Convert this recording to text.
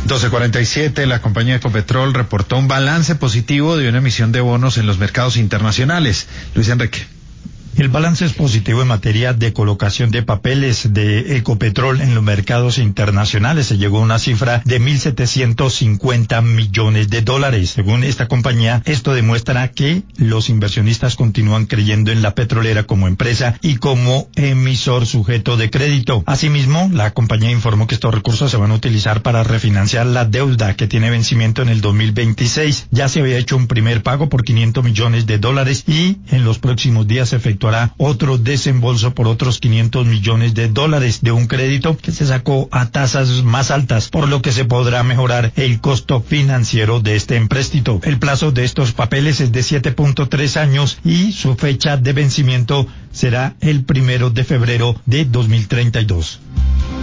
12:47, la compañía Ecopetrol reportó un balance positivo de una emisión de bonos en los mercados internacionales. Luis Enrique. El balance es positivo en materia de colocación de papeles de Ecopetrol en los mercados internacionales. Se llegó a una cifra de $1.750 millones. Según esta compañía, esto demuestra que los inversionistas continúan creyendo en la petrolera como empresa y como emisor sujeto de crédito. Asimismo, la compañía informó que estos recursos se van a utilizar para refinanciar la deuda que tiene vencimiento en el 2026. Ya se había hecho un primer pago por $500 millones y en los próximos días se efectuará otro desembolso por otros $500 millones de un crédito que se sacó a tasas más altas, por lo que se podrá mejorar el costo financiero de este empréstito. El plazo de estos papeles es de 7.3 años y su fecha de vencimiento será el 1 de febrero de 2032.